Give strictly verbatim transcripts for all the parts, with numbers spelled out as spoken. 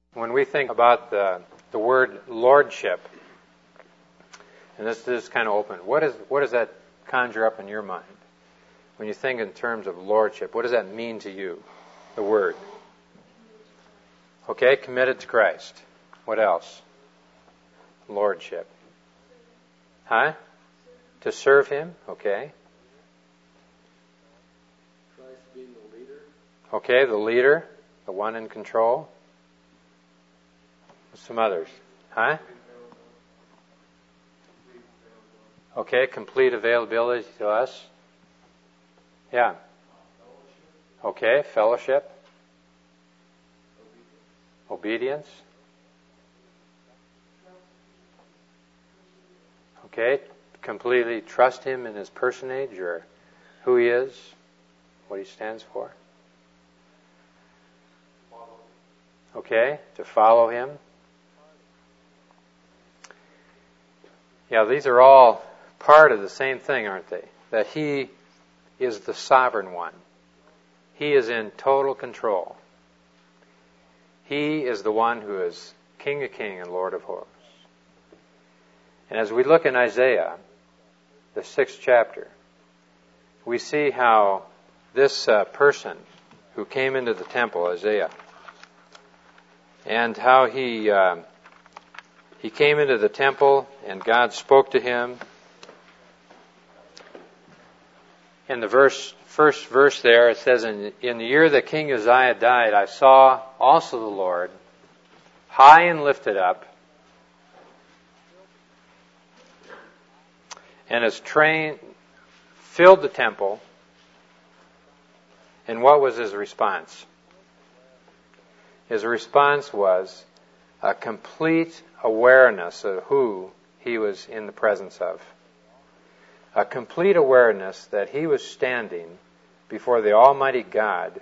When we think about the, the word lordship, and this, this is kind of open, what is what does that conjure up in your mind? When you think in terms of lordship, what does that mean to you, the word? Okay, committed to Christ. What else? Lordship. Huh? To serve Him, okay. Christ being the leader. Okay, the leader, the one in control. Some others. Huh? Okay, complete availability to us. Yeah. Okay, fellowship. Obedience. Okay, completely trust Him in His personage or who He is, what He stands for. Okay, to follow Him. Yeah, these are all part of the same thing, aren't they? That He is the sovereign one. He is in total control. He is the one who is King of Kings and Lord of Hosts. And as we look in Isaiah, the sixth chapter, we see how this uh, person who came into the temple, Isaiah, and how he uh, he came into the temple and God spoke to him. In the verse, first verse there, it says, in, in the year that King Uzziah died, I saw also the Lord high and lifted up, and His train filled the temple. And what was His response? His response was a complete awareness of who He was in the presence of. A complete awareness that He was standing before the Almighty God.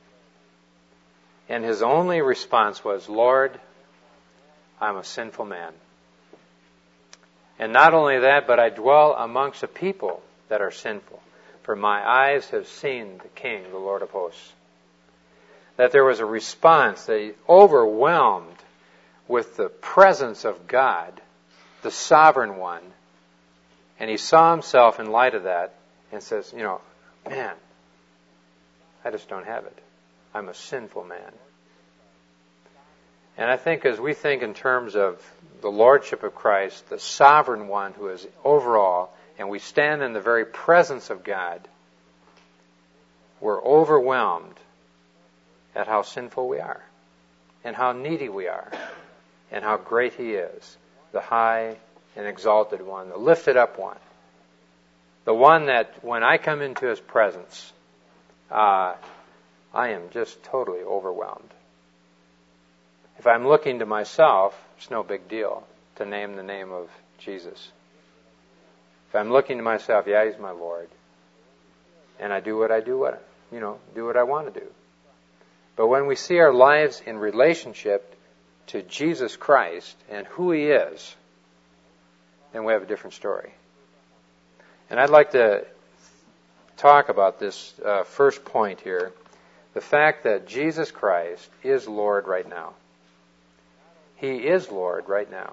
And His only response was, Lord, I'm a sinful man. And not only that, but I dwell amongst a people that are sinful. For my eyes have seen the King, the Lord of hosts. That there was a response that He overwhelmed with the presence of God, the sovereign one. And He saw Himself in light of that and says, you know, man, I just don't have it. I'm a sinful man. And I think as we think in terms of the Lordship of Christ, the sovereign one who is over all, and we stand in the very presence of God, we're overwhelmed at how sinful we are, and how needy we are, and how great He is, the high and exalted one, the lifted up one, the one that when I come into His presence, uh, I am just totally overwhelmed. If I'm looking to myself, it's no big deal to name the name of Jesus. If I'm looking to myself, yeah, He's my Lord, and I do what I do, what you know, do what I want to do. But when we see our lives in relationship to Jesus Christ and who He is, then we have a different story. And I'd like to talk about this uh, first point here, the fact that Jesus Christ is Lord right now. He is Lord right now.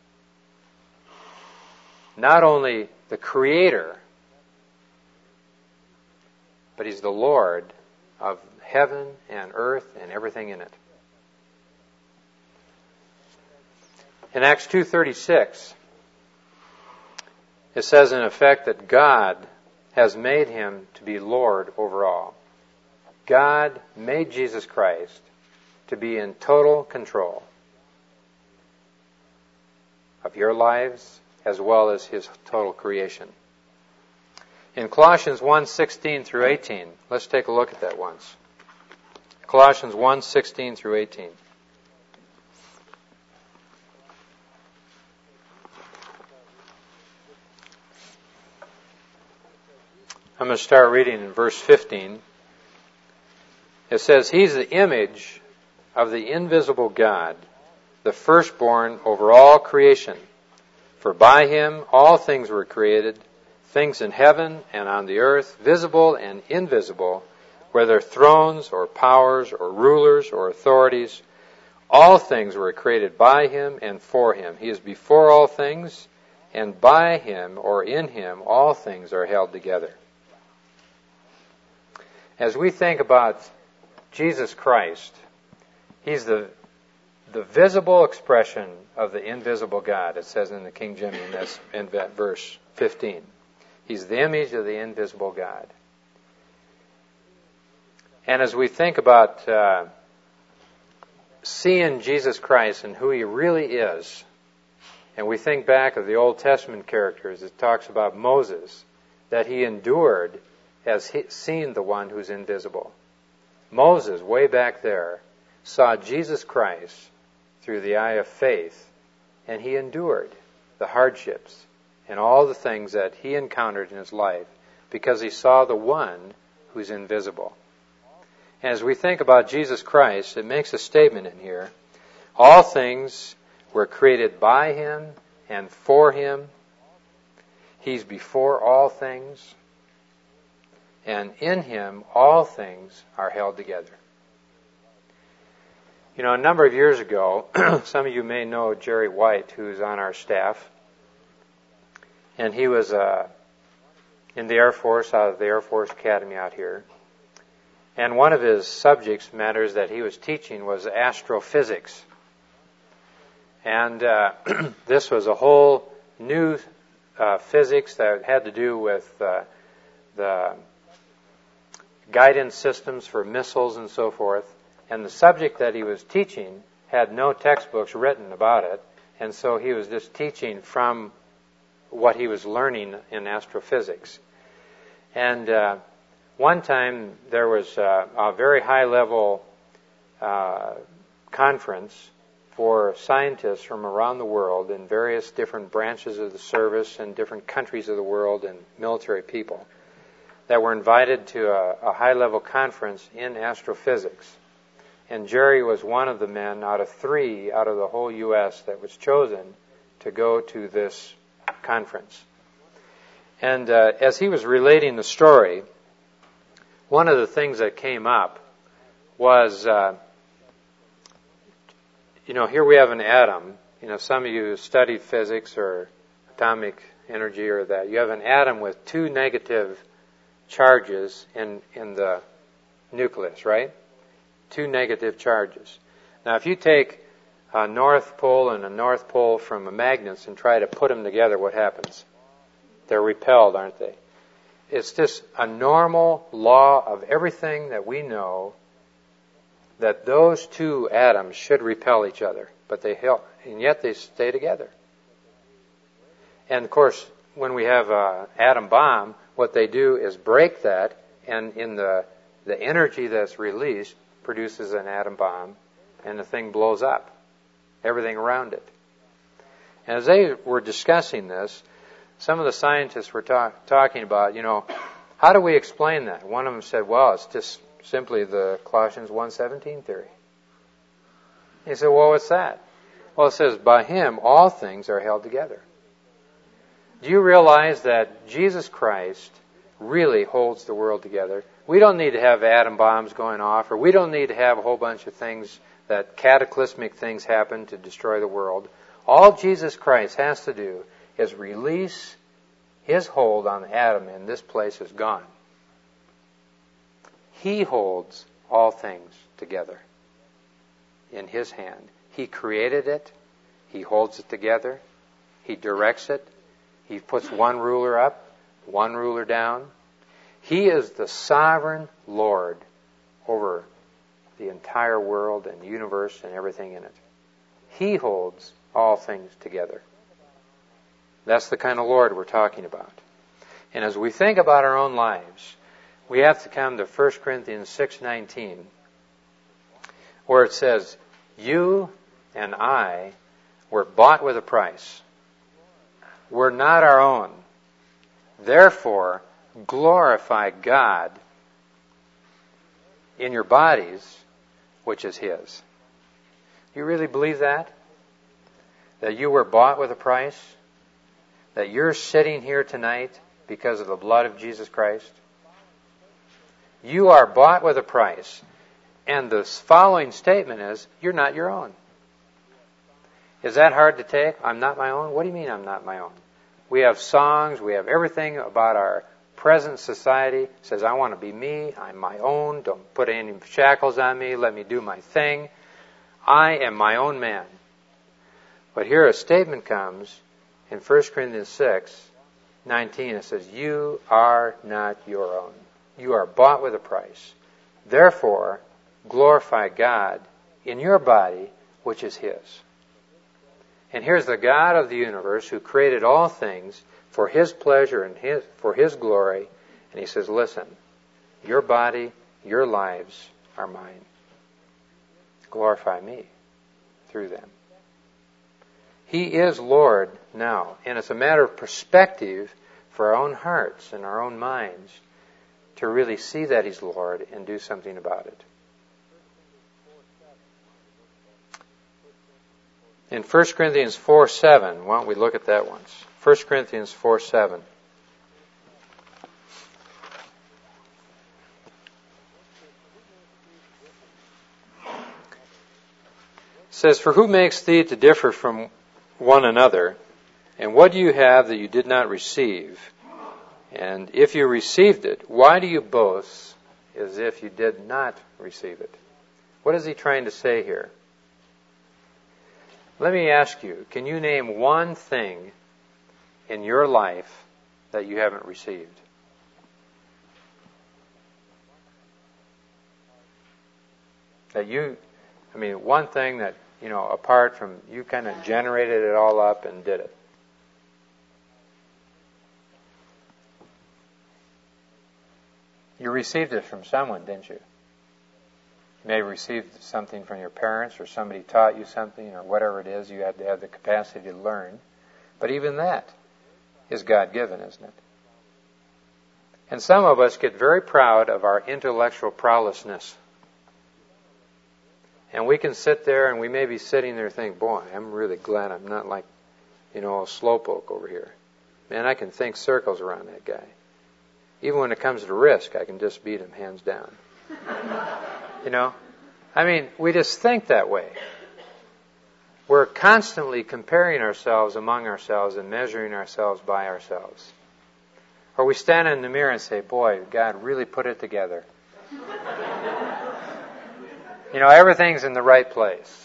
Not only the Creator, but He's the Lord of heaven and earth and everything in it. In Acts two thirty-six, it says in effect that God has made Him to be Lord over all. God made Jesus Christ to be in total control of your lives as well as His total creation. In Colossians one sixteen through eighteen, let's take a look at that once. Colossians one sixteen through eighteen. I'm going to start reading in verse fifteen. It says, He's the image of the invisible God, the firstborn over all creation. For by Him all things were created, things in heaven and on the earth, visible and invisible, whether thrones or powers or rulers or authorities. All things were created by him and for him. He is before all things, and by him or in him all things are held together. As we think about Jesus Christ, he's the the visible expression of the invisible God. It says in the King James, and that's in verse fifteen. He's the image of the invisible God. And as we think about uh, seeing Jesus Christ and who he really is, and we think back of the Old Testament characters, it talks about Moses, that he endured as he seen the one who's invisible. Moses, way back there, saw Jesus Christ through the eye of faith, and he endured the hardships and all the things that he encountered in his life because he saw the one who's invisible. And as we think about Jesus Christ, it makes a statement in here. All things were created by him and for him. He's before all things. And in him, all things are held together. You know, a number of years ago, some of you may know Jerry White, who's on our staff. And he was uh, in the Air Force, out of the Air Force Academy out here. And one of his subjects matters that he was teaching was astrophysics. And uh, this was a whole new uh, physics that had to do with uh, the guidance systems for missiles and so forth. And the subject that he was teaching had no textbooks written about it. And so he was just teaching from what he was learning in astrophysics. And uh, one time there was uh, a very high-level uh, conference for scientists from around the world in various different branches of the service and different countries of the world and military people that were invited to a, a high-level conference in astrophysics. And Jerry was one of the men out of three out of the whole U S that was chosen to go to this conference. And uh, as he was relating the story, one of the things that came up was, uh, you know, here we have an atom. You know, some of you studied physics or atomic energy or that. You have an atom with two negative charges in, in the nucleus, right? Two negative charges. Now, if you take a north pole and a north pole from a magnets and try to put them together, what happens? They're repelled, aren't they? It's just a normal law of everything that we know that those two atoms should repel each other, but they help, and yet they stay together. And of course, when we have an atom bomb, what they do is break that, and in the the energy that's released produces an atom bomb, and the thing blows up, everything around it. And as they were discussing this, some of the scientists were talk, talking about, you know, how do we explain that? One of them said, well, it's just simply the Colossians one seventeen theory. He said, well, what's that? Well, it says, by him all things are held together. Do you realize that Jesus Christ really holds the world together? We don't need to have atom bombs going off, or we don't need to have a whole bunch of things, that cataclysmic things happen to destroy the world. All Jesus Christ has to do is release his hold on the atom, and this place is gone. He holds all things together in his hand. He created it. He holds it together. He directs it. He puts one ruler up, one ruler down. He is the sovereign Lord over the entire world and universe and everything in it. He holds all things together. That's the kind of Lord we're talking about. And as we think about our own lives, we have to come to First Corinthians six nineteen, where it says, you and I were bought with a price. We're not our own. Therefore, glorify God in your bodies, which is his. Do you really believe that? That you were bought with a price? That you're sitting here tonight because of the blood of Jesus Christ? You are bought with a price. And the following statement is, you're not your own. Is that hard to take? I'm not my own? What do you mean I'm not my own? We have songs, we have everything about our present society. It says, I want to be me, I'm my own, don't put any shackles on me, let me do my thing. I am my own man. But here a statement comes in First Corinthians six nineteen. It says, you are not your own. You are bought with a price. Therefore, glorify God in your body, which is His. And here's the God of the universe who created all things for His pleasure and his, for His glory. And He says, listen, your body, your lives are mine. Glorify me through them. He is Lord now. And it's a matter of perspective for our own hearts and our own minds to really see that He's Lord and do something about it. In First Corinthians four seven, why don't we look at that once? First Corinthians four seven. It says, for who makes thee to differ from one another? And what do you have that you did not receive? And if you received it, why do you boast as if you did not receive it? What is he trying to say here? Let me ask you, can you name one thing in your life that you haven't received? That you, I mean, one thing that, you know, apart from you kind of generated it all up and did it. You received it from someone, didn't you? You may have received something from your parents, or somebody taught you something, or whatever it is. You had to have the capacity to learn. But even that is God-given, isn't it? And some of us get very proud of our intellectual prowessness. And we can sit there, and we may be sitting there thinking, boy, I'm really glad I'm not like, you know, a slowpoke over here. Man, I can think circles around that guy. Even when it comes to risk, I can just beat him hands down. You know? I mean, we just think that way. We're constantly comparing ourselves among ourselves and measuring ourselves by ourselves. Or we stand in the mirror and say, boy, God really put it together. You know, everything's in the right place.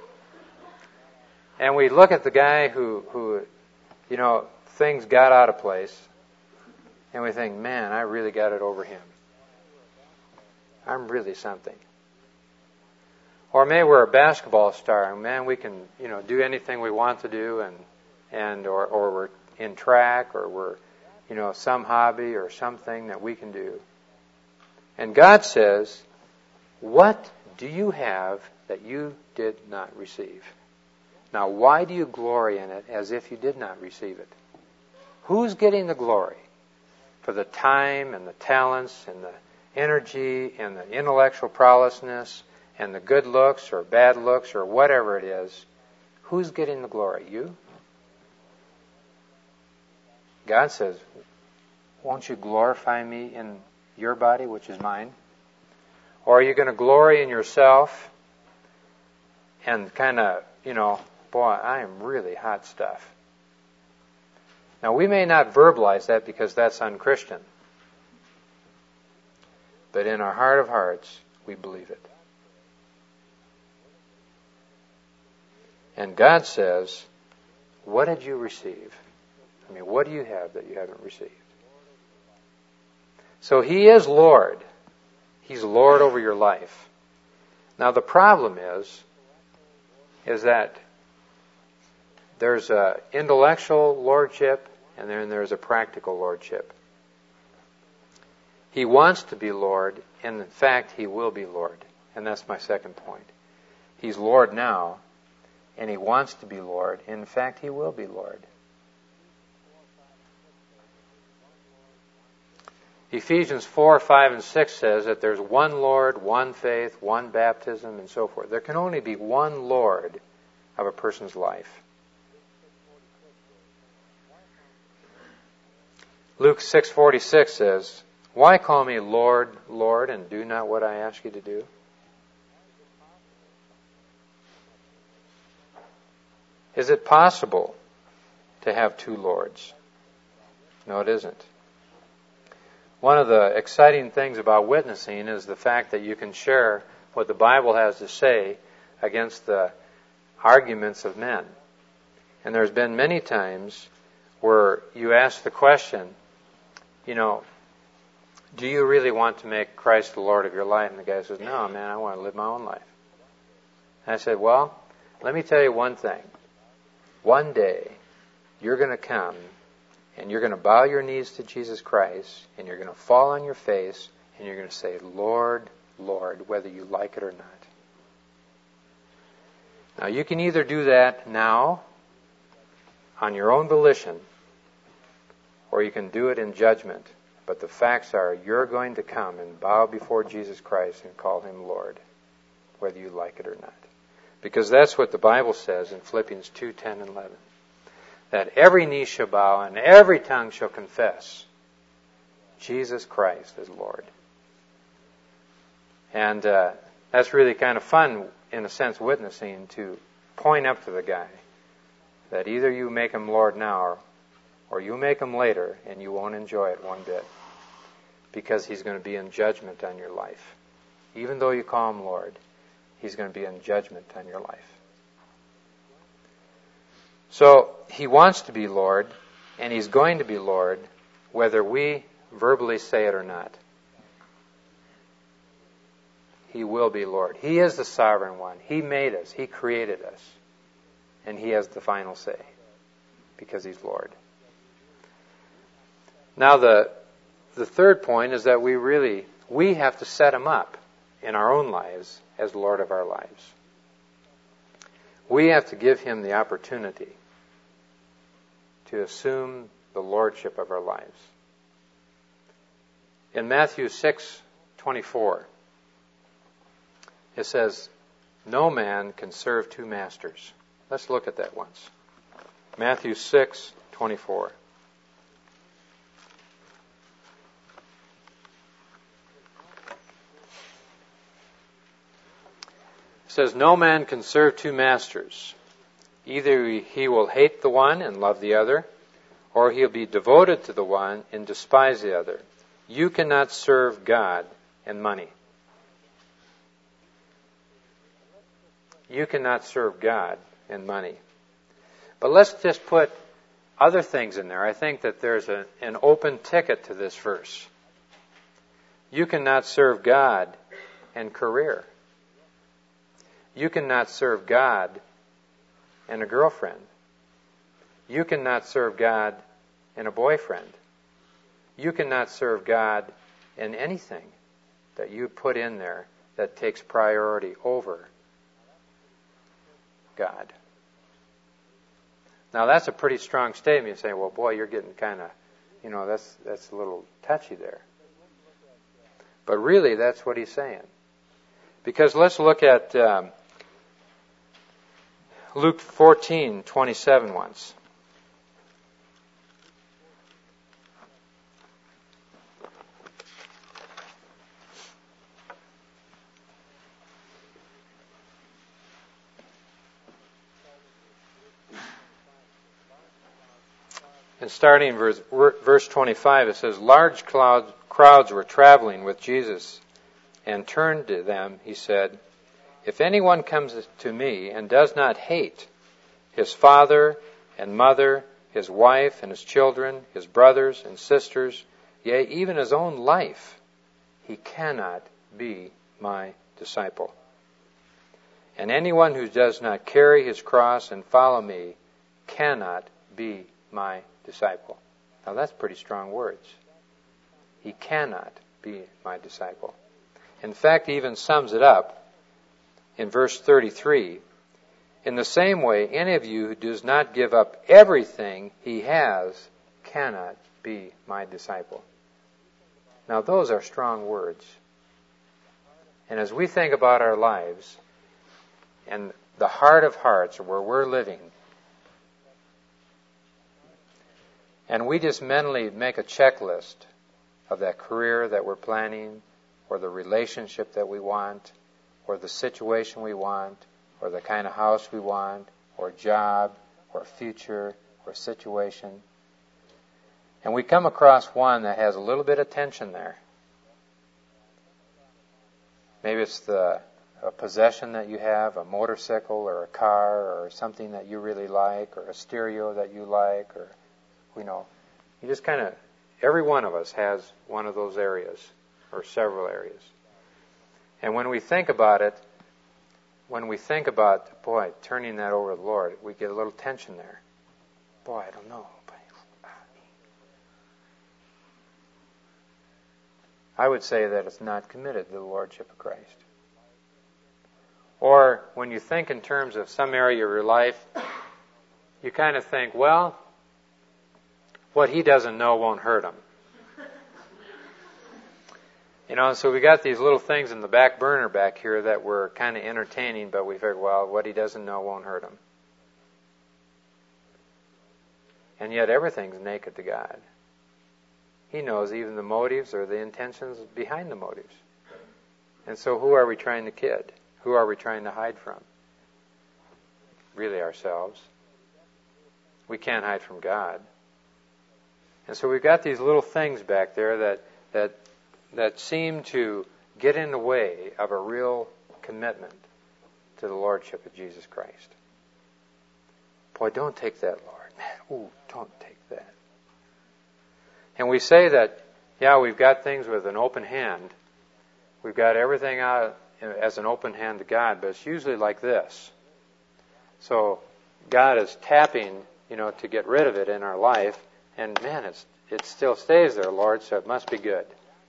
And we look at the guy who, who, you know, things got out of place, and we think, man, I really got it over him. I'm really something. Or maybe we're a basketball star, and man, we can, you know, do anything we want to do, and and or, or we're in track, or we're, you know, some hobby or something that we can do. And God says, what do you have that you did not receive? Now, why do you glory in it as if you did not receive it? Who's getting the glory for the time and the talents and the energy and the intellectual prowessness and the good looks or bad looks or whatever it is? Who's getting the glory? You? God says, won't you glorify me in your body, which is mine? Or are you going to glory in yourself and kind of, you know, boy, I am really hot stuff. Now, we may not verbalize that because that's unchristian. But in our heart of hearts, we believe it. And God says, what did you receive? I mean, what do you have that you haven't received? So He is Lord. He's Lord over your life. Now, the problem is, is that there's an intellectual lordship and then there's a practical lordship. He wants to be Lord, and in fact, He will be Lord. And that's my second point. He's Lord now, and He wants to be Lord. In fact, He will be Lord. Ephesians four, five, and six says that there's one Lord, one faith, one baptism, and so forth. There can only be one Lord of a person's life. Luke six forty-six says, why call me Lord, Lord, and do not what I ask you to do? Is it possible to have two Lords? No, it isn't. One of the exciting things about witnessing is the fact that you can share what the Bible has to say against the arguments of men. And there's been many times where you ask the question, you know, do you really want to make Christ the Lord of your life? And the guy says, no, man, I want to live my own life. And I said, well, let me tell you one thing. One day, you're going to come and you're going to bow your knees to Jesus Christ and you're going to fall on your face and you're going to say, Lord, Lord, whether you like it or not. Now, you can either do that now on your own volition or you can do it in judgment. But the facts are you're going to come and bow before Jesus Christ and call Him Lord, whether you like it or not. Because that's what the Bible says in Philippians two, ten, and eleven. That every knee shall bow and every tongue shall confess Jesus Christ is Lord. And uh, that's really kind of fun, in a sense, witnessing, to point up to the guy that either you make Him Lord now or, or you make Him later and you won't enjoy it one bit. Because He's going to be in judgment on your life. Even though you call Him Lord, He's going to be in judgment on your life. So, He wants to be Lord, and He's going to be Lord, whether we verbally say it or not. He will be Lord. He is the sovereign one. He made us. He created us. And He has the final say, because He's Lord. Now, the the third point is that we really, we have to set Him up in our own lives as Lord of our lives. We have to give Him the opportunity to assume the lordship of our lives. In Matthew six twenty-four, it says, no man can serve two masters. Let's look at that once. Matthew six twenty-four. It says, no man can serve two masters. Either he will hate the one and love the other, or he'll be devoted to the one and despise the other. You cannot serve God and money. You cannot serve God and money. But let's just put other things in there. I think that there's a, an open ticket to this verse. You cannot serve God and career. You cannot serve God and a girlfriend. You cannot serve God and a boyfriend. You cannot serve God in anything that you put in there that takes priority over God. Now, that's a pretty strong statement. You say, well, boy, you're getting kind of, you know, that's that's a little touchy there. But really, that's what he's saying. Because let's look at um, Luke fourteen twenty-seven once. And starting in verse, verse twenty-five, it says, large cloud, crowds were traveling with Jesus, and turned to them, he said, if anyone comes to me and does not hate his father and mother, his wife and his children, his brothers and sisters, yea, even his own life, he cannot be my disciple. And anyone who does not carry his cross and follow me cannot be my disciple. Now that's pretty strong words. He cannot be my disciple. In fact, he even sums it up in verse thirty-three. In the same way, any of you who does not give up everything he has cannot be my disciple. Now those are strong words. And as we think about our lives and the heart of hearts where we're living, and we just mentally make a checklist of that career that we're planning, or the relationship that we want, or the situation we want, or the kind of house we want, or job, or future or situation. And we come across one that has a little bit of tension there. Maybe it's the a possession that you have, a motorcycle or a car or something that you really like, or a stereo that you like, or, you know, you just kind of, every one of us has one of those areas, or several areas. And when we think about it, when we think about, boy, turning that over to the Lord, we get a little tension there. Boy, I don't know. I would say that it's not committed to the Lordship of Christ. Or when you think in terms of some area of your life, you kind of think, well, what he doesn't know won't hurt him. You know, so we got these little things in the back burner back here that were kind of entertaining, but we figured, well, what he doesn't know won't hurt him. And yet everything's naked to God. He knows even the motives or the intentions behind the motives. And so who are we trying to kid? Who are we trying to hide from? Really ourselves. We can't hide from God. And so we've got these little things back there that that that seem to get in the way of a real commitment to the Lordship of Jesus Christ. Boy, don't take that, Lord. Man, ooh, don't take that. And we say that, yeah, we've got things with an open hand. We've got everything out as an open hand to God, but it's usually like this. So God is tapping, you know, to get rid of it in our life, and man, it's, it still stays there, Lord, so it must be good.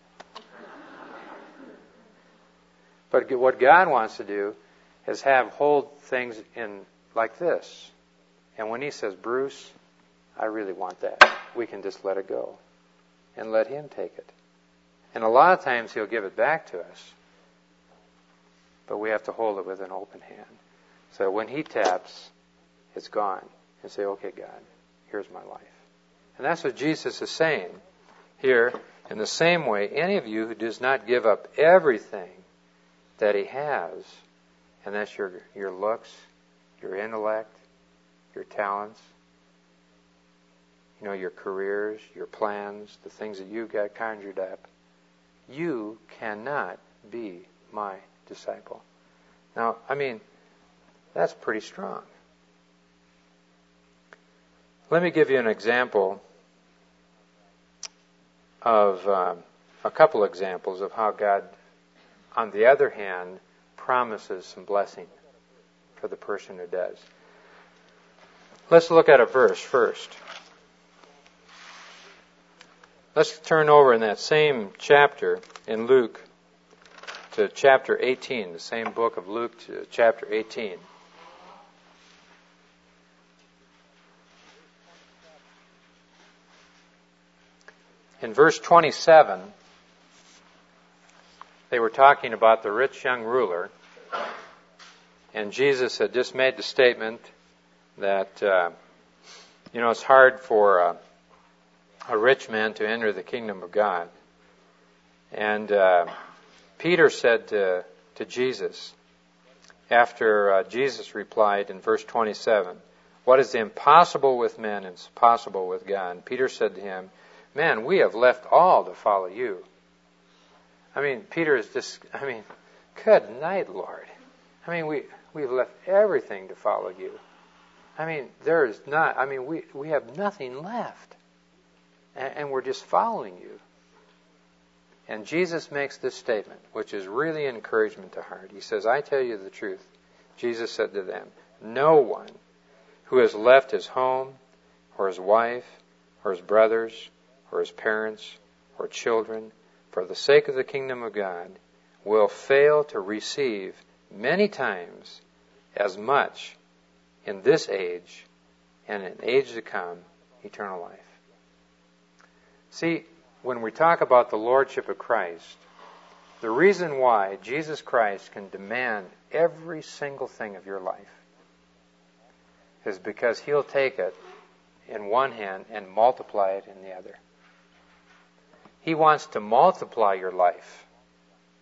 But what God wants to do is have hold things in like this. And when He says, Bruce, I really want that, we can just let it go and let Him take it. And a lot of times He'll give it back to us, but we have to hold it with an open hand. So when He taps, it's gone. And say, okay, God, here's my life. And that's what Jesus is saying here. In the same way, any of you who does not give up everything that He has, and that's your, your looks, your intellect, your talents, you know, your careers, your plans, the things that you've got conjured up, you cannot be my disciple. Now, I mean, that's pretty strong. Let me give you an example of uh, a couple examples of how God, on the other hand, promises some blessing for the person who does. Let's look at a verse first. Let's turn over in that same chapter in Luke to chapter eighteen, the same book of Luke to chapter eighteen. In verse twenty-seven, they were talking about the rich young ruler, and Jesus had just made the statement that, uh, you know, it's hard for uh, a rich man to enter the kingdom of God. And uh, Peter said to, to Jesus, after uh, Jesus replied in verse twenty-seven, what is impossible with men is possible with God. And Peter said to him, man, we have left all to follow you. I mean, Peter is just, I mean, good night, Lord. I mean, we, we've left everything to follow you. I mean, there is not, I mean, we, we have nothing left. And, and we're just following you. And Jesus makes this statement, which is really encouragement to heart. He says, I tell you the truth. Jesus said to them, no one who has left his home, or his wife, or his brothers, or his parents, or children, for the sake of the kingdom of God, will fail to receive many times as much in this age and in age to come, eternal life. See, when we talk about the Lordship of Christ, the reason why Jesus Christ can demand every single thing of your life is because He'll take it in one hand and multiply it in the other. He wants to multiply your life.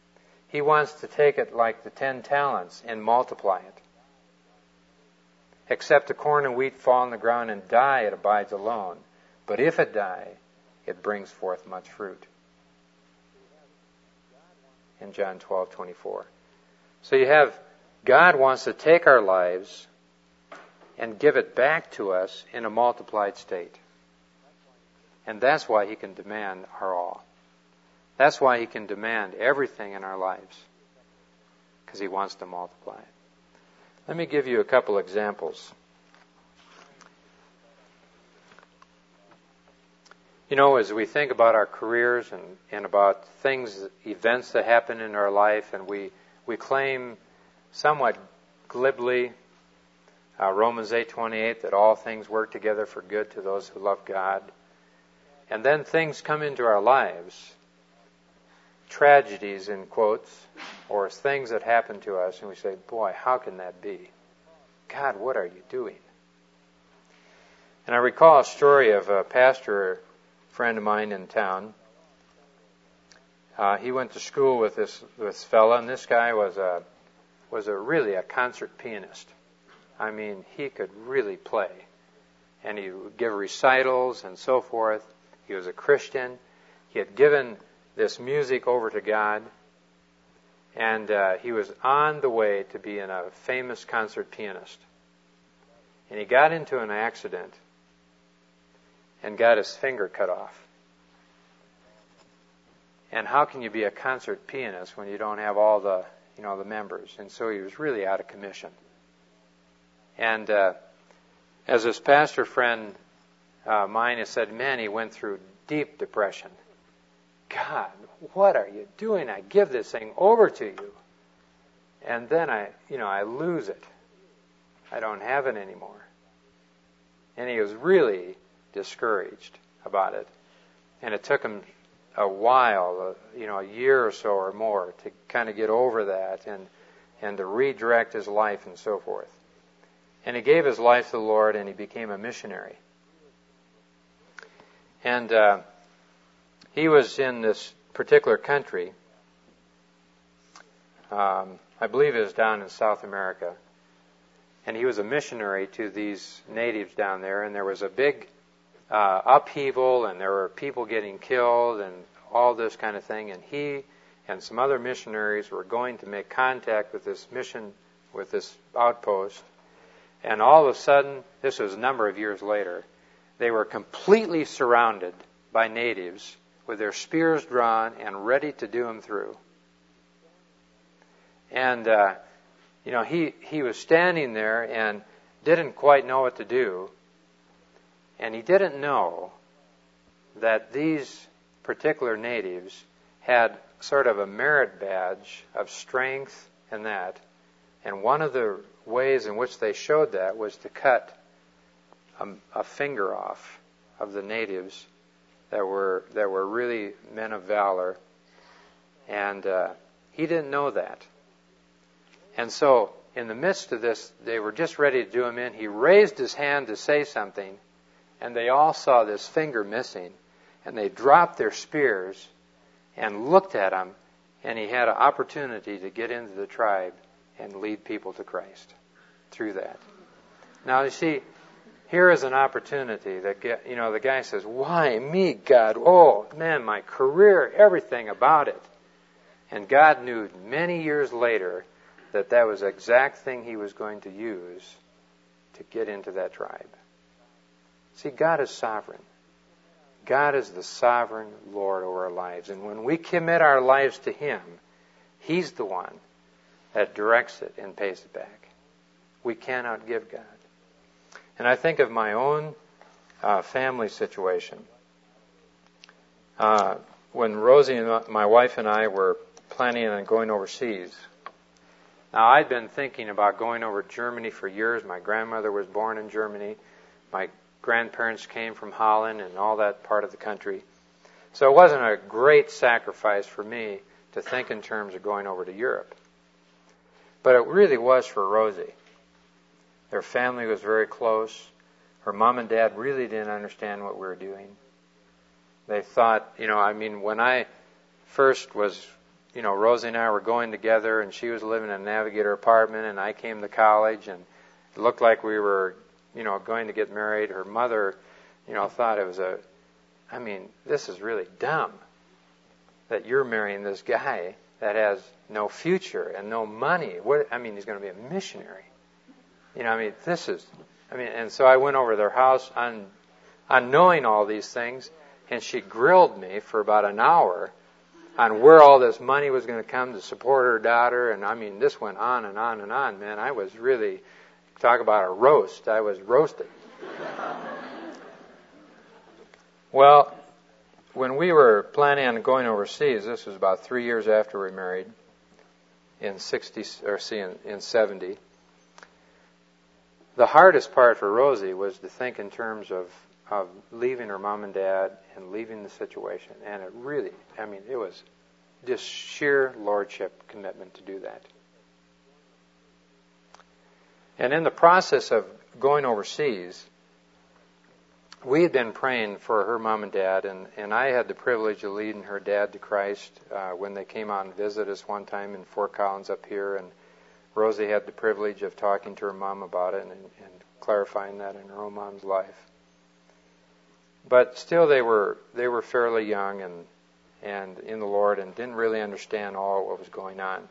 He wants to take it like the ten talents and multiply it. Except the corn and wheat fall on the ground and die, it abides alone. But if it die, it brings forth much fruit. In John twelve twenty-four. So you have, God wants to take our lives and give it back to us in a multiplied state. And that's why He can demand our all. That's why He can demand everything in our lives. Because He wants to multiply it. Let me give you a couple examples. You know, as we think about our careers and, and about things, events that happen in our life, and we, we claim somewhat glibly uh, Romans eight twenty-eight, that all things work together for good to those who love God. And then things come into our lives, tragedies in quotes, or things that happen to us, and we say, boy, how can that be? God, what are you doing? And I recall a story of a pastor friend of mine in town. Uh, he went to school with this this fella, and this guy was a was a really a concert pianist. I mean, he could really play, and he would give recitals and so forth. He was a Christian. He had given this music over to God, and uh, he was on the way to being a famous concert pianist. And he got into an accident and got his finger cut off. And how can you be a concert pianist when you don't have all the, you know, the members? And so he was really out of commission. And uh, as this pastor friend uh, mine has said, man, he went through deep depression. God, what are you doing? I give this thing over to you. And then I, you know, I lose it. I don't have it anymore. And he was really discouraged about it. And it took him a while, uh, you know, a year or so or more to kind of get over that and, and to redirect his life and so forth. And he gave his life to the Lord, and he became a missionary. And uh, he was in this particular country. Um, I believe it was down in South America. And he was a missionary to these natives down there. And there was a big uh, upheaval, and there were people getting killed and all this kind of thing. And he and some other missionaries were going to make contact with this mission, with this outpost. And all of a sudden, this was a number of years later, they were completely surrounded by natives with their spears drawn and ready to do him through. And, uh, you know, he, he was standing there and didn't quite know what to do. And he didn't know that these particular natives had sort of a merit badge of strength and that. And one of the ways in which they showed that was to cut a, a finger off of the natives that were that were really men of valor. And uh, he didn't know that. And so, in the midst of this, they were just ready to do him in. He raised his hand to say something, and they all saw this finger missing. And they dropped their spears and looked at him, and he had an opportunity to get into the tribe and lead people to Christ through that. Now, you see, here is an opportunity that, get, you know, the guy says, why me, God? Oh, man, my career, everything about it. And God knew many years later that that was the exact thing he was going to use to get into that tribe. See, God is sovereign. God is the sovereign Lord over our lives. And when we commit our lives to Him, He's the one that directs it and pays it back. We cannot give God. And I think of my own uh, family situation. Uh, when Rosie and my wife and I were planning on going overseas. Now, I'd been thinking about going over to Germany for years. My grandmother was born in Germany. My grandparents came from Holland and all that part of the country. So it wasn't a great sacrifice for me to think in terms of going over to Europe. But it really was for Rosie. Their family was very close. Her mom and dad really didn't understand what we were doing. They thought, you know, I mean, when I first was, you know, Rosie and I were going together, and she was living in a Navigator apartment, and I came to college, and It looked like we were, you know, going to get married. Her mother, you know, thought it was a, I mean, this is really dumb that you're marrying this guy that has no future and no money. What, I mean, he's going to be a missionary. You know, I mean, this is, I mean, and so I went over to their house on, on knowing all these things, and she grilled me for about an hour on where all this money was going to come to support her daughter. And I mean, this went on and on and on, man. I was really, talk about a roast. I was roasted. Well, when we were planning on going overseas, this was about three years after we married, in sixty or see in, in seventy. The hardest part for Rosie was to think in terms of of leaving her mom and dad and leaving the situation, and it really, I mean, it was just sheer lordship commitment to do that. And in the process of going overseas, we had been praying for her mom and dad, and, and I had the privilege of leading her dad to Christ uh, when they came out and visited us one time in Fort Collins up here, and Rosie had the privilege of talking to her mom about it and, and clarifying that in her own mom's life. But still, they were they were fairly young and and in the Lord and didn't really understand all what was going on.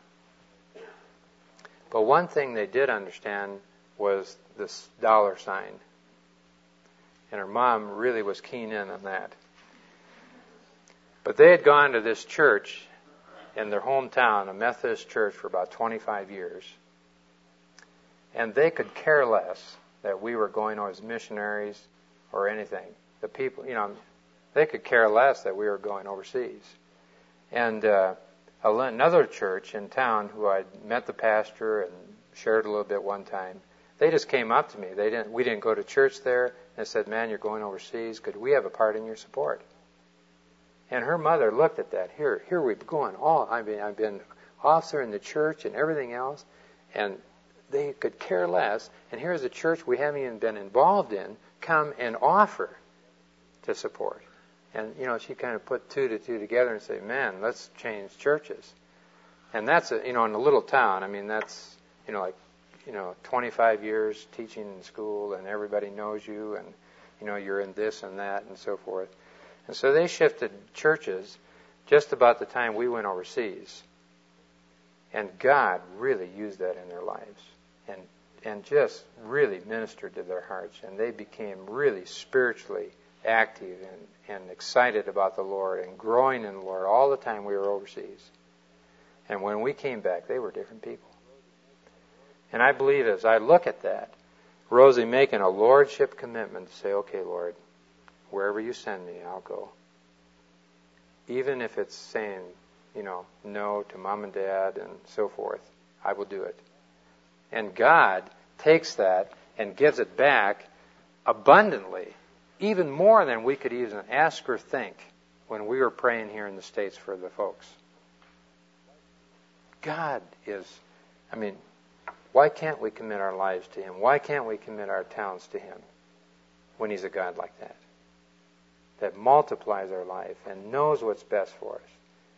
But one thing they did understand was this dollar sign. And her mom really was keen in on that. But they had gone to this church in their hometown, a Methodist church, for about twenty-five years. And they could care less that we were going as missionaries or anything. The people, you know, they could care less that we were going overseas. And uh, another church in town who I'd met the pastor and shared a little bit one time, they just came up to me. They didn't. We didn't go to church there. And said, "Man, you're going overseas. Could we have a part in your support?" And her mother looked at that. Here, here we've gone. All I mean, I've been officer in the church and everything else, and they could care less. And here's a church we haven't even been involved in come and offer to support. And you know, she kind of put two to two together and said, "Man, let's change churches." And that's a, you know, in a little town. I mean, that's you know like. you know, twenty-five years teaching in school and everybody knows you and, you know, you're in this and that and so forth. And so they shifted churches just about the time we went overseas. And God really used that in their lives and, and just really ministered to their hearts. And they became really spiritually active and, and excited about the Lord and growing in the Lord all the time we were overseas. And when we came back, they were different people. And I believe as I look at that, Rosie making a lordship commitment to say, "Okay, Lord, wherever you send me, I'll go." Even if it's saying, you know, no to mom and dad and so forth, I will do it. And God takes that and gives it back abundantly, even more than we could even ask or think when we were praying here in the States for the folks. God is, I mean, why can't we commit our lives to Him? Why can't we commit our talents to Him when He's a God like that? That multiplies our life and knows what's best for us.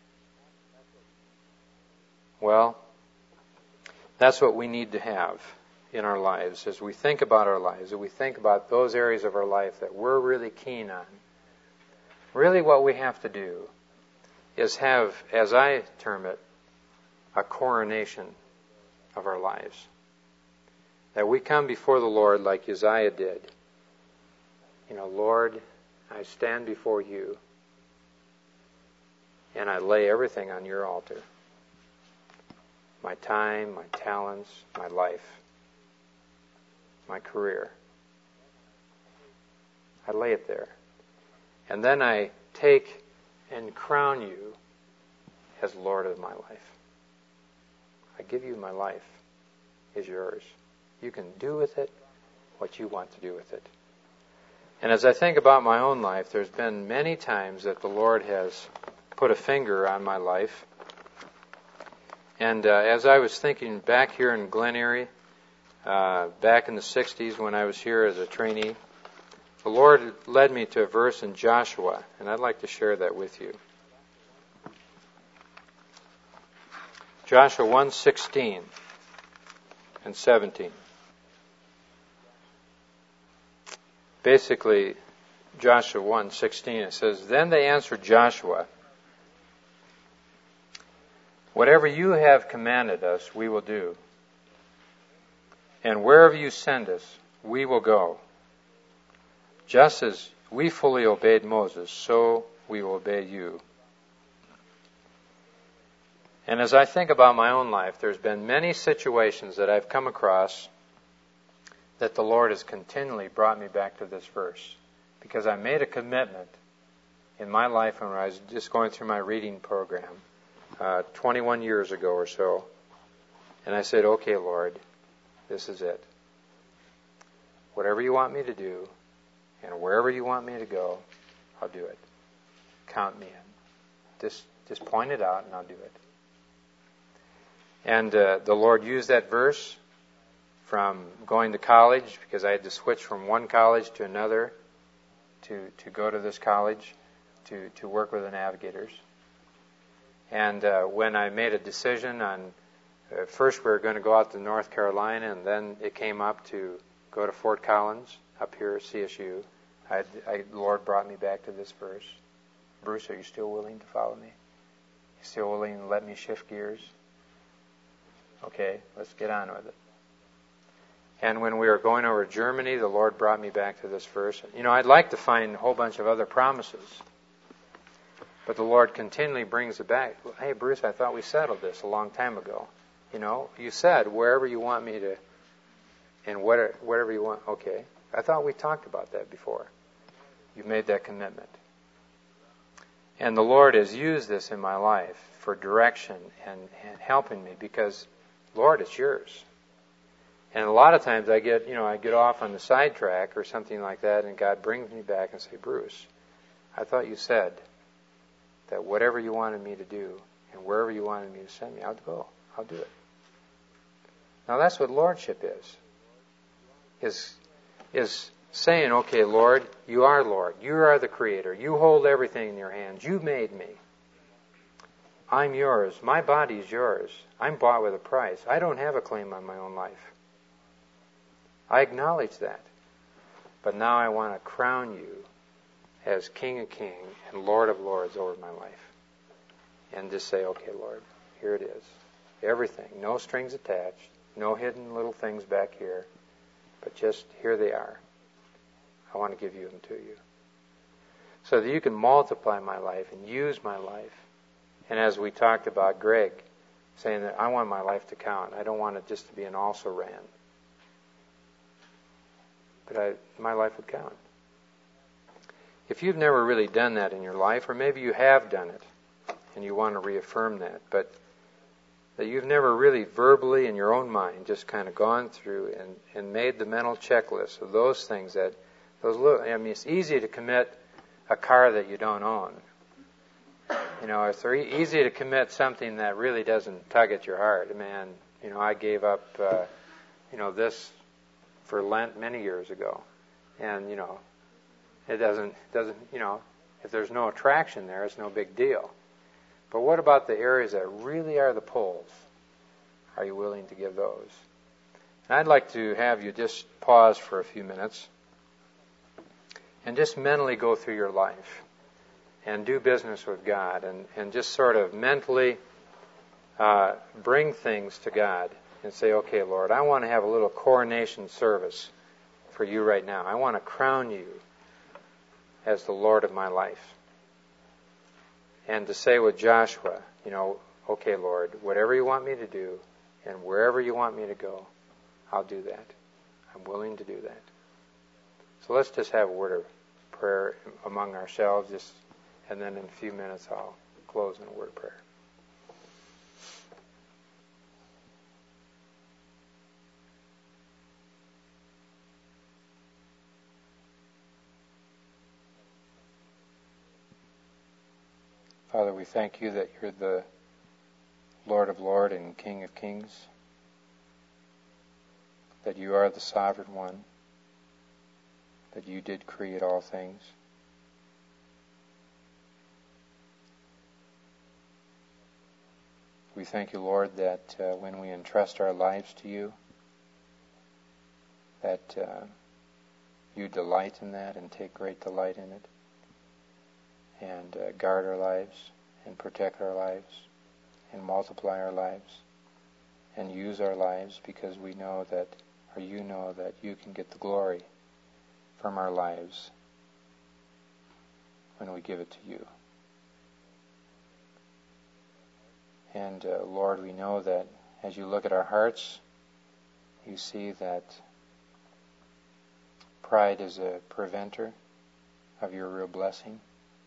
Well, that's what we need to have in our lives as we think about our lives, as we think about those areas of our life that we're really keen on. Really what we have to do is have, as I term it, a coronation of our lives. That we come before the Lord like Uzziah did. You know, "Lord, I stand before you and I lay everything on your altar. My time, my talents, my life, my career. I lay it there. And then I take and crown you as Lord of my life. I give you my life, is yours. You can do with it what you want to do with it." And as I think about my own life, there's been many times that the Lord has put a finger on my life. And uh, as I was thinking back here in Glen Erie, uh, back in the sixties when I was here as a trainee, the Lord led me to a verse in Joshua, and I'd like to share that with you. Joshua one sixteen and seventeen. basically Joshua one sixteen. It says, "Then they answered Joshua, 'Whatever you have commanded us, we will do. And wherever you send us, we will go. Just as we fully obeyed Moses, so we will obey you.'" And as I think about my own life, there's been many situations that I've come across that the Lord has continually brought me back to this verse. Because I made a commitment in my life when I was just going through my reading program uh, twenty-one years ago or so. And I said, "Okay, Lord, this is it. Whatever you want me to do and wherever you want me to go, I'll do it. Count me in. Just, just point it out and I'll do it." And uh, the Lord used that verse from going to college, because I had to switch from one college to another to, to go to this college to, to work with the Navigators. And uh, when I made a decision on, uh, first we were going to go out to North Carolina, and then it came up to go to Fort Collins up here at C S U. I, I, the Lord brought me back to this verse. "Bruce, are you still willing to follow me? You still willing to let me shift gears? Okay, let's get on with it." And when we were going over to Germany, the Lord brought me back to this verse. You know, I'd like to find a whole bunch of other promises, but the Lord continually brings it back. "Hey, Bruce, I thought we settled this a long time ago. You know, you said wherever you want me to, and whatever, whatever you want." Okay, I thought we talked about that before. You made that commitment. And the Lord has used this in my life for direction and, and helping me, because, Lord, it's yours. And a lot of times I get, you know, I get off on the sidetrack or something like that, and God brings me back and say, "Bruce, I thought you said that whatever you wanted me to do and wherever you wanted me to send me, I'll go. I'll do it." Now that's what lordship is. Is, is saying, "Okay, Lord, you are Lord. You are the Creator. You hold everything in your hands. You made me. I'm yours. My body is yours. I'm bought with a price. I don't have a claim on my own life. I acknowledge that. But now I want to crown you as King of Kings and Lord of Lords over my life." And just say, "Okay, Lord, here it is. Everything. No strings attached. No hidden little things back here. But just here they are. I want to give you them to you. So that you can multiply my life and use my life." And as we talked about Greg, saying that I want my life to count. I don't want it just to be an also-ran. But I, my life would count. If you've never really done that in your life, or maybe you have done it, and you want to reaffirm that, but that you've never really verbally in your own mind just kind of gone through and, and made the mental checklist of those things that, those little, I mean, it's easy to commit a car that you don't own. You know, it's very easy to commit something that really doesn't tug at your heart. Man, you know, I gave up, uh, you know, this for Lent many years ago. And, you know, it doesn't, doesn't, you know, if there's no attraction there, it's no big deal. But what about the areas that really are the pulls? Are you willing to give those? And I'd like to have you just pause for a few minutes and just mentally go through your life and do business with God, and, and just sort of mentally uh, bring things to God and say, "Okay, Lord, I want to have a little coronation service for you right now. I want to crown you as the Lord of my life." And to say with Joshua, you know, "Okay, Lord, whatever you want me to do and wherever you want me to go, I'll do that. I'm willing to do that." So let's just have a word of prayer among ourselves, just, and then in a few minutes I'll close in a word of prayer. Father, we thank you that you're the Lord of Lords and King of Kings, that you are the sovereign one, that you did create all things. We thank you, Lord, that uh, when we entrust our lives to you, that uh, you delight in that and take great delight in it, and uh, guard our lives and protect our lives and multiply our lives and use our lives, because we know that, or you know that you can get the glory from our lives when we give it to you. And uh, Lord, we know that as you look at our hearts, you see that pride is a preventer of your real blessing.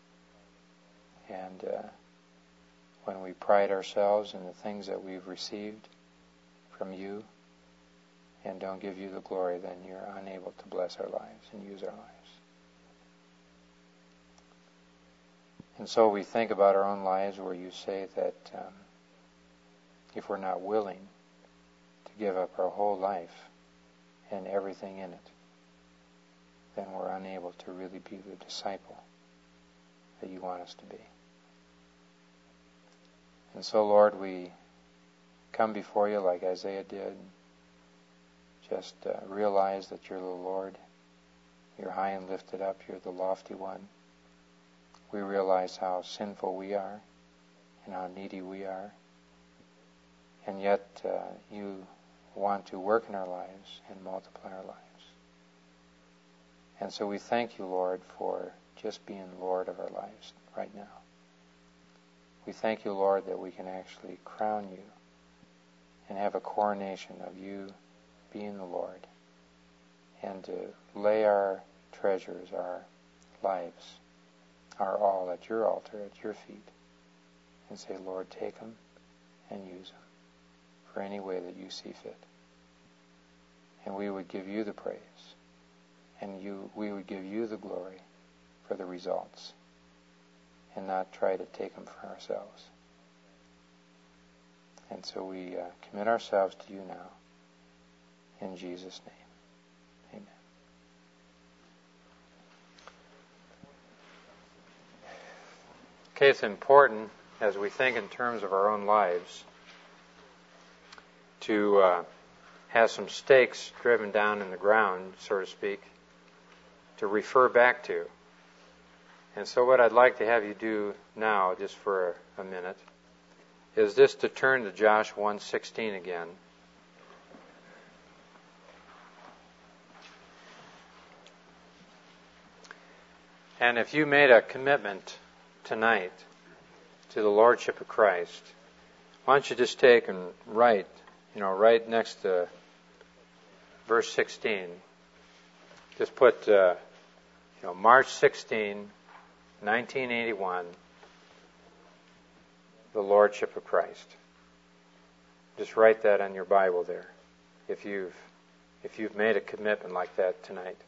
And uh, when we pride ourselves in the things that we've received from you and don't give you the glory, then you're unable to bless our lives and use our lives. And so we think about our own lives where you say that um, if we're not willing to give up our whole life and everything in it, then we're unable to really be the disciple that you want us to be. And so, Lord, we come before you like Isaiah did. Just uh, realize that you're the Lord. You're high and lifted up. You're the lofty one. We realize how sinful we are and how needy we are. And yet uh, you want to work in our lives and multiply our lives. And so we thank you, Lord, for just being Lord of our lives right now. We thank you, Lord, that we can actually crown you and have a coronation of you being the Lord, and to lay our treasures, our lives, our all at your altar, at your feet, and say, Lord, take them and use them for any way that you see fit. And we would give you the praise, and you, we would give you the glory for the results, and not try to take them for ourselves. And so we uh, commit ourselves to you now, in Jesus' name. Amen. Okay, it's important as we think in terms of our own lives to uh, have some stakes driven down in the ground, so to speak, to refer back to. And so what I'd like to have you do now, just for a, a minute, is just to turn to Joshua one sixteen again. And if you made a commitment tonight to the Lordship of Christ, why don't you just take and write, you know, right next to verse sixteen, just put, uh, you know, March sixteenth, nineteen eighty-one, the Lordship of Christ. Just write that on your Bible there, if you've if you've made a commitment like that tonight.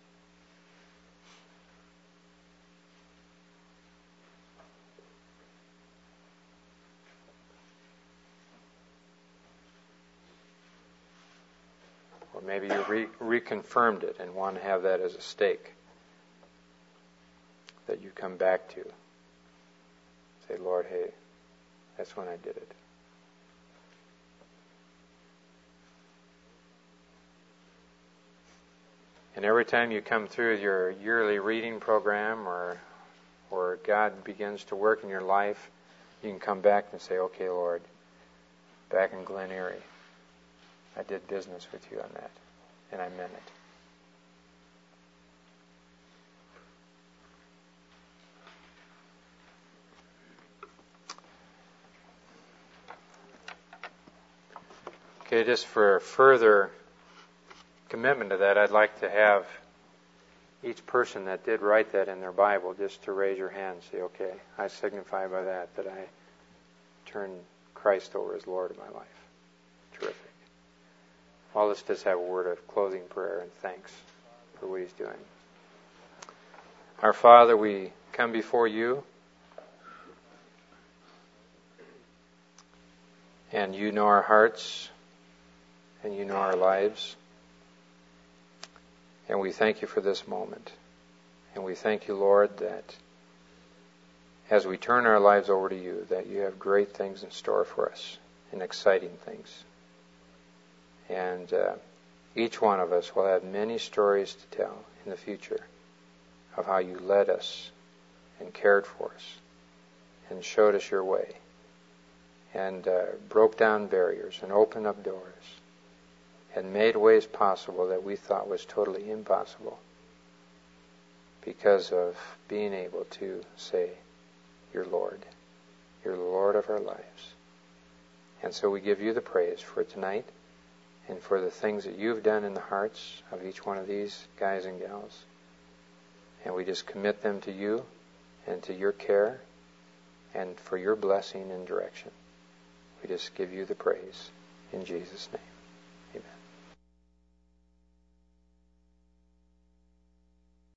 Or maybe you re- reconfirmed it and want to have that as a stake that you come back to. Say, Lord, hey, that's when I did it. And every time you come through your yearly reading program, or or God begins to work in your life, you can come back and say, okay, Lord, back in Glen Erie, I did business with you on that, and I meant it. Okay, just for further commitment to that, I'd like to have each person that did write that in their Bible just to raise your hand and say, okay, I signify by that that I turn Christ over as Lord of my life. Terrific. Well, let's just have a word of closing prayer and thanks for what He's doing. Our Father, we come before you, and you know our hearts, and you know our lives. And we thank you for this moment. And we thank you, Lord, that as we turn our lives over to you, that you have great things in store for us, and exciting things. And uh, each one of us will have many stories to tell in the future of how you led us and cared for us and showed us your way and uh, broke down barriers and opened up doors and made ways possible that we thought was totally impossible because of being able to say, "You're Lord. You're the Lord of our lives." And so we give you the praise for tonight and for the things that you've done in the hearts of each one of these guys and gals. And we just commit them to you and to your care and for your blessing and direction. We just give you the praise in Jesus' name.